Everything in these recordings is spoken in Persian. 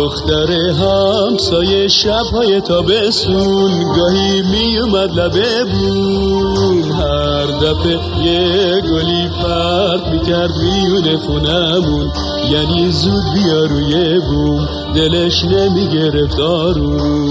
دختر همسایه شب‌های تابستون گاهی می اومد لبه بوم، هر دفعه یه گلی پرت میکرد میونه خونمون، یعنی زود بیا روی بوم، دلش نمیگرفت آروم.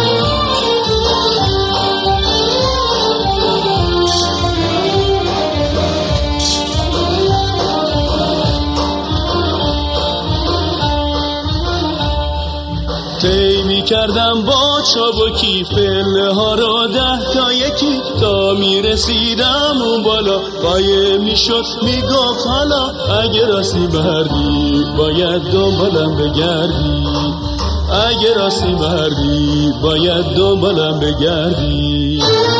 طی می‌کردم با چابکی فله ها رو 10 تا یکی، تا میرسیدم اون بالا قایم میشد میگفت حالا اگه راستی مردی باید دنبالم بگردی، اگه راستی مردی باید دنبالم بگردی.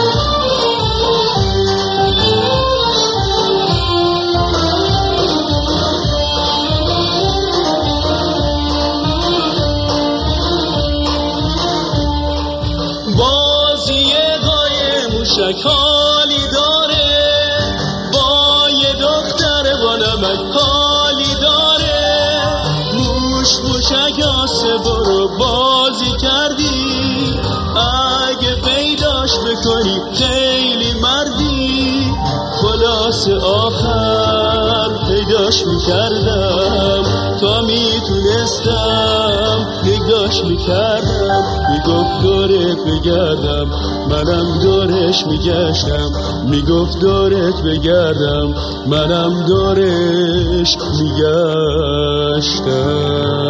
بازی قایم موشک حالی داره، با یه دختر با نمک حالی داره. موش موشک آسه برو بازی کردی، اگه پیداش بکنی خیلی مردی. خلاص آخر پیداش میکردم تا میتونستم نگاش میکردم، میگفت دورت بگردم منم دورش میگشتم، میگفت دورت بگردم منم دورش میگشتم.